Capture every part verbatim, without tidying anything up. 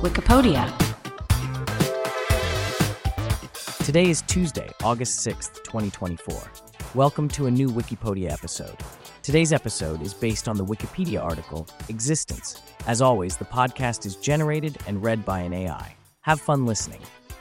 Wikipedia. Today is Tuesday, August sixth, twenty twenty-four. Welcome to a new Wikipedia episode. Today's episode is based on the Wikipedia article, Existence. As always, the podcast is generated and read by an A I. Have fun listening.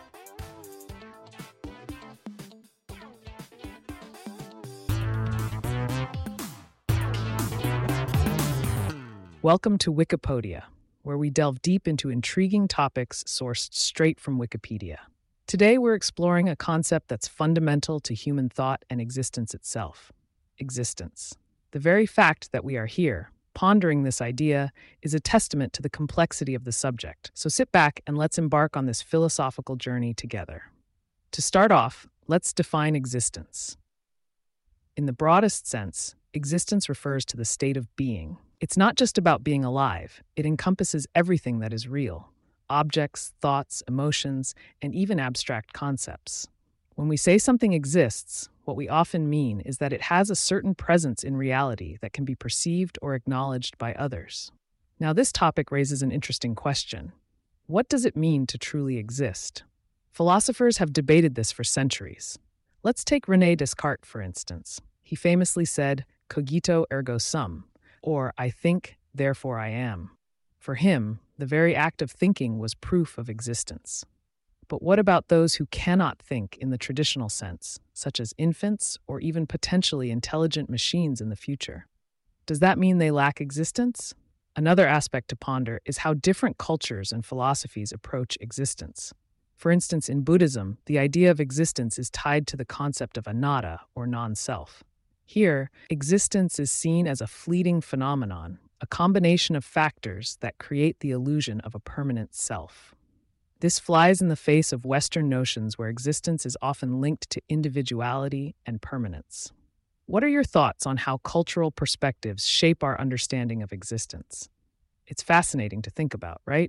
Welcome to Wikipedia, where we delve deep into intriguing topics sourced straight from Wikipedia. Today, we're exploring a concept that's fundamental to human thought and existence itself: existence. The very fact that we are here, pondering this idea, is a testament to the complexity of the subject. So sit back and let's embark on this philosophical journey together. To start off, let's define existence. In the broadest sense, existence refers to the state of being. It's not just about being alive. It encompasses everything that is real: objects, thoughts, emotions, and even abstract concepts. When we say something exists, what we often mean is that it has a certain presence in reality that can be perceived or acknowledged by others. Now, this topic raises an interesting question. What does it mean to truly exist? Philosophers have debated this for centuries. Let's take René Descartes, for instance. He famously said, "Cogito ergo sum," or "I think, therefore I am." For him, the very act of thinking was proof of existence. But what about those who cannot think in the traditional sense, such as infants or even potentially intelligent machines in the future? Does that mean they lack existence? Another aspect to ponder is how different cultures and philosophies approach existence. For instance, in Buddhism, the idea of existence is tied to the concept of anatta, or non-self. Here, existence is seen as a fleeting phenomenon, a combination of factors that create the illusion of a permanent self. This flies in the face of Western notions where existence is often linked to individuality and permanence. What are your thoughts on how cultural perspectives shape our understanding of existence? It's fascinating to think about, right?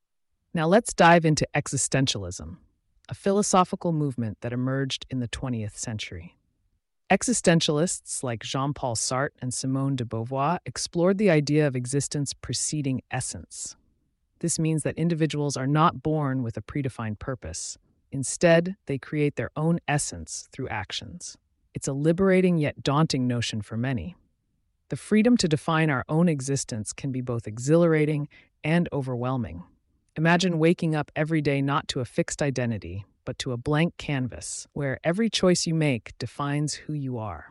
Now let's dive into existentialism, a philosophical movement that emerged in the twentieth century. Existentialists like Jean-Paul Sartre and Simone de Beauvoir explored the idea of existence preceding essence. This means that individuals are not born with a predefined purpose. Instead, they create their own essence through actions. It's a liberating yet daunting notion for many. The freedom to define our own existence can be both exhilarating and overwhelming. Imagine waking up every day not to a fixed identity, but to a blank canvas where every choice you make defines who you are.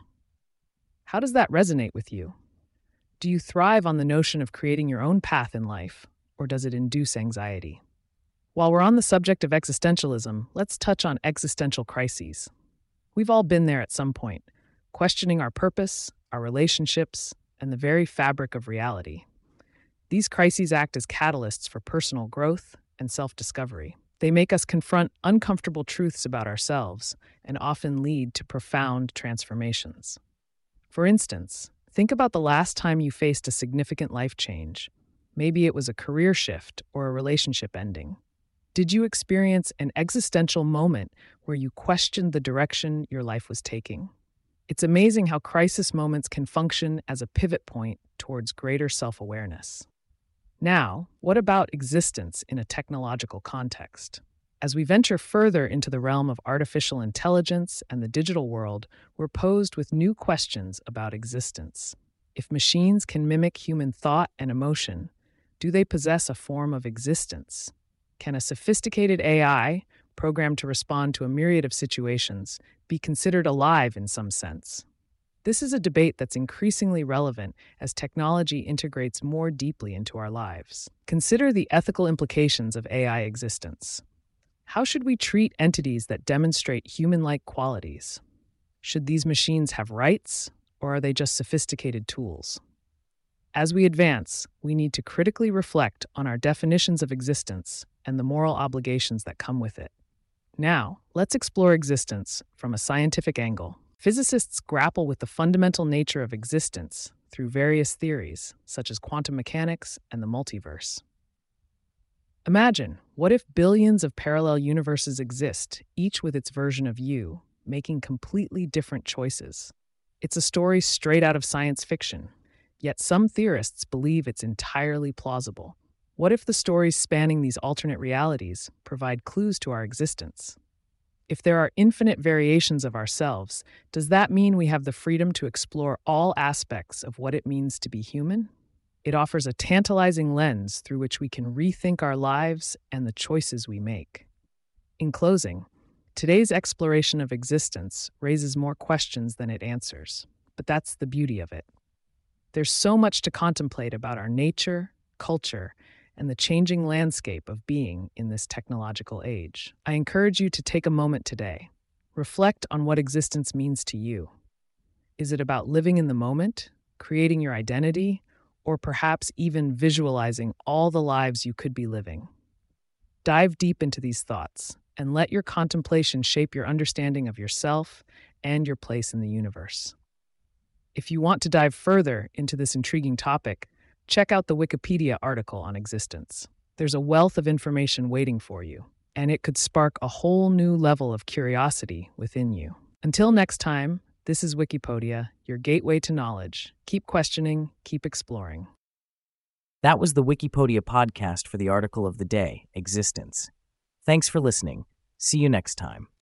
How does that resonate with you? Do you thrive on the notion of creating your own path in life, or does it induce anxiety? While we're on the subject of existentialism, let's touch on existential crises. We've all been there at some point, questioning our purpose, our relationships, and the very fabric of reality. These crises act as catalysts for personal growth and self-discovery. They make us confront uncomfortable truths about ourselves and often lead to profound transformations. For instance, think about the last time you faced a significant life change. Maybe it was a career shift or a relationship ending. Did you experience an existential moment where you questioned the direction your life was taking? It's amazing how crisis moments can function as a pivot point towards greater self-awareness. Now, what about existence in a technological context? As we venture further into the realm of artificial intelligence and the digital world, we're posed with new questions about existence. If machines can mimic human thought and emotion, do they possess a form of existence? Can a sophisticated A I, programmed to respond to a myriad of situations, be considered alive in some sense? This is a debate that's increasingly relevant as technology integrates more deeply into our lives. Consider the ethical implications of A I existence. How should we treat entities that demonstrate human-like qualities? Should these machines have rights, or are they just sophisticated tools? As we advance, we need to critically reflect on our definitions of existence and the moral obligations that come with it. Now, let's explore existence from a scientific angle. Physicists grapple with the fundamental nature of existence through various theories, such as quantum mechanics and the multiverse. Imagine, what if billions of parallel universes exist, each with its version of you, making completely different choices? It's a story straight out of science fiction, yet some theorists believe it's entirely plausible. What if the stories spanning these alternate realities provide clues to our existence? If there are infinite variations of ourselves, does that mean we have the freedom to explore all aspects of what it means to be human? It offers a tantalizing lens through which we can rethink our lives and the choices we make. In closing, today's exploration of existence raises more questions than it answers, but that's the beauty of it. There's so much to contemplate about our nature, culture, and the changing landscape of being in this technological age. I encourage you to take a moment today. Reflect on what existence means to you. Is it about living in the moment, creating your identity, or perhaps even visualizing all the lives you could be living? Dive deep into these thoughts and let your contemplation shape your understanding of yourself and your place in the universe. If you want to dive further into this intriguing topic, check out the Wikipedia article on existence. There's a wealth of information waiting for you, and it could spark a whole new level of curiosity within you. Until next time, this is Wikipedia, your gateway to knowledge. Keep questioning, keep exploring. That was the Wikipedia podcast for the article of the day, Existence. Thanks for listening. See you next time.